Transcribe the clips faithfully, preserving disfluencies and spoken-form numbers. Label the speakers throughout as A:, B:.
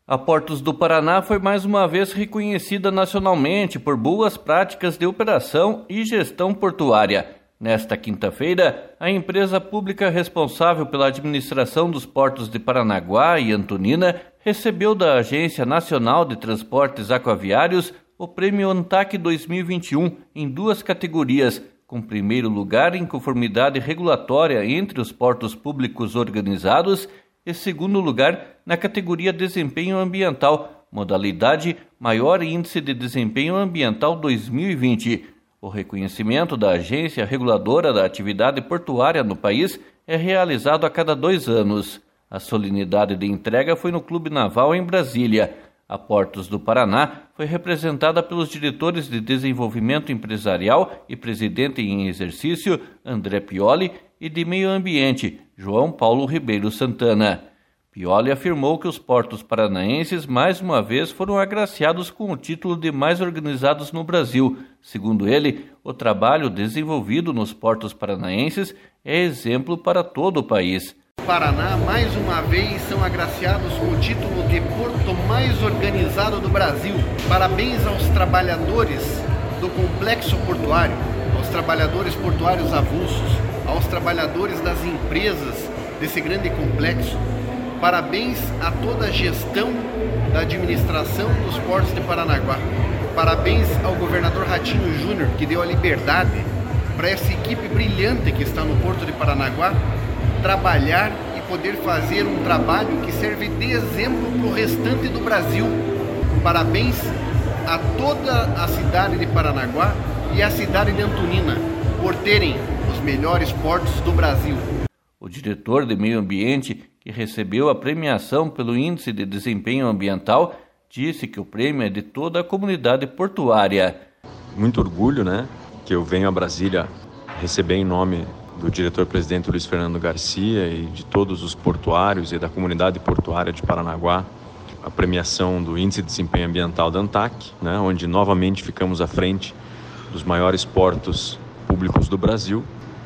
A: A Portos do Paraná foi mais uma vez reconhecida nacionalmente por boas práticas de operação e gestão portuária. Nesta quinta-feira, a empresa pública responsável pela administração dos portos de Paranaguá e Antonina recebeu da Agência Nacional de Transportes Aquaviários o Prêmio ANTAQ dois mil e vinte e um em duas categorias, com primeiro lugar em conformidade regulatória entre os portos públicos organizados e segundo lugar na categoria Desempenho Ambiental, modalidade Maior Índice de Desempenho Ambiental dois mil e vinte. O reconhecimento da agência reguladora da atividade portuária no país é realizado a cada dois anos. A solenidade de entrega foi no Clube Naval em Brasília. A Portos do Paraná foi representada pelos diretores de Desenvolvimento Empresarial e presidente em exercício, André Pioli, e de Meio Ambiente, João Paulo Ribeiro Santana. Pioli afirmou que os portos paranaenses mais uma vez foram agraciados com o título de mais organizados no Brasil. Segundo ele, o trabalho desenvolvido nos portos paranaenses é exemplo para todo o país.
B: Paraná, mais uma vez, são agraciados com o título de porto mais organizado do Brasil. Parabéns aos trabalhadores do complexo portuário, aos trabalhadores portuários avulsos, aos trabalhadores das empresas desse grande complexo. Parabéns a toda a gestão da administração dos portos de Paranaguá. Parabéns ao governador Ratinho Júnior, que deu a liberdade para essa equipe brilhante que está no Porto de Paranaguá trabalhar e poder fazer um trabalho que serve de exemplo para o restante do Brasil. Parabéns a toda a cidade de Paranaguá e a cidade de Antonina por terem os melhores portos do Brasil.
A: O diretor de Meio Ambiente, que recebeu a premiação pelo Índice de Desempenho Ambiental, disse que o prêmio é de toda a comunidade portuária.
C: Muito orgulho, né, que eu venho a Brasília receber em nome do diretor-presidente Luiz Fernando Garcia e de todos os portuários e da comunidade portuária de Paranaguá, a premiação do Índice de Desempenho Ambiental da ANTAQ, né, onde novamente ficamos à frente dos maiores portos públicos do Brasil.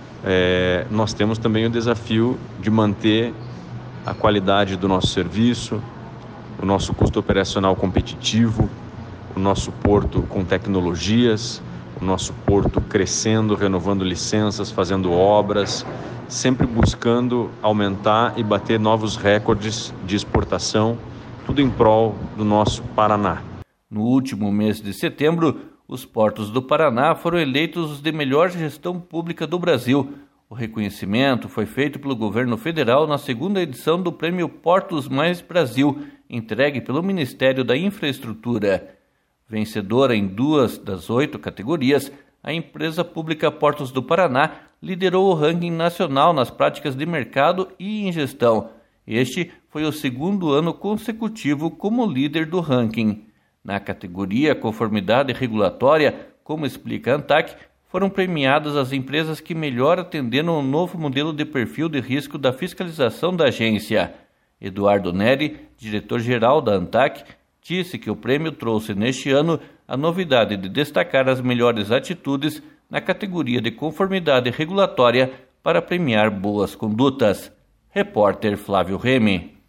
C: É, nós temos também o desafio de manter a qualidade do nosso serviço, o nosso custo operacional competitivo, o nosso porto com tecnologias, o nosso porto crescendo, renovando licenças, fazendo obras, sempre buscando aumentar e bater novos recordes de exportação, tudo em prol do nosso Paraná.
A: No último mês de setembro, os portos do Paraná foram eleitos os de melhor gestão pública do Brasil. O reconhecimento foi feito pelo governo federal na segunda edição do Prêmio Portos Mais Brasil, entregue pelo Ministério da Infraestrutura. Vencedora em duas das oito categorias, a empresa pública Portos do Paraná liderou o ranking nacional nas práticas de mercado e em gestão. Este foi o segundo ano consecutivo como líder do ranking. Na categoria Conformidade Regulatória, como explica a ANTAQ, foram premiadas as empresas que melhor atenderam ao novo modelo de perfil de risco da fiscalização da agência. Eduardo Neri, diretor-geral da ANTAQ, disse que o prêmio trouxe neste ano a novidade de destacar as melhores atitudes na categoria de conformidade regulatória para premiar boas condutas. Repórter Flávio Remy.